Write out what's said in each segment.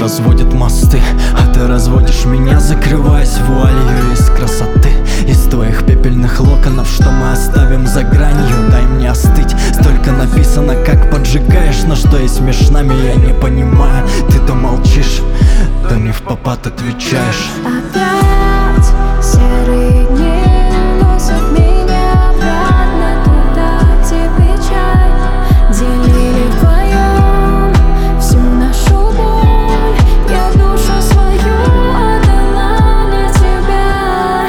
разводит мосты, а ты разводишь меня, закрываясь вуалью из красоты, из твоих пепельных локонов, что мы оставим за гранью. Дай мне остыть, столько написано, как поджигаешь, но что есть меж нами, я не понимаю. Ты то молчишь, то не впопад отвечаешь. Опять серые дни уносят меня обратно туда, где печаль. Делили вдвоем всю нашу боль. Я душу свою отдала для тебя.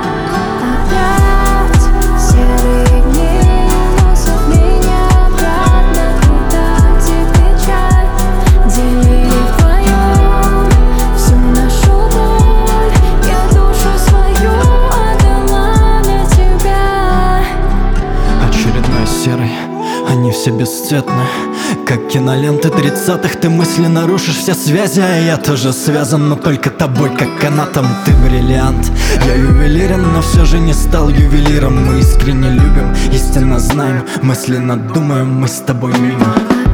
Опять серые дни уносят меня обратно туда, где печаль. Делили вдвоем всю нашу боль. Я душу свою отдала для тебя. Очередной серый, они все бесцветны, как киноленты 30-х. Ты мысленно рушишь все связи, а я тоже связан, но только тобой, как канатом. Ты бриллиант, я ювелирен, но все же не стал ювелиром. Мы искренне любим, истинно знаем, мысленно думаем, мы с тобой мимо.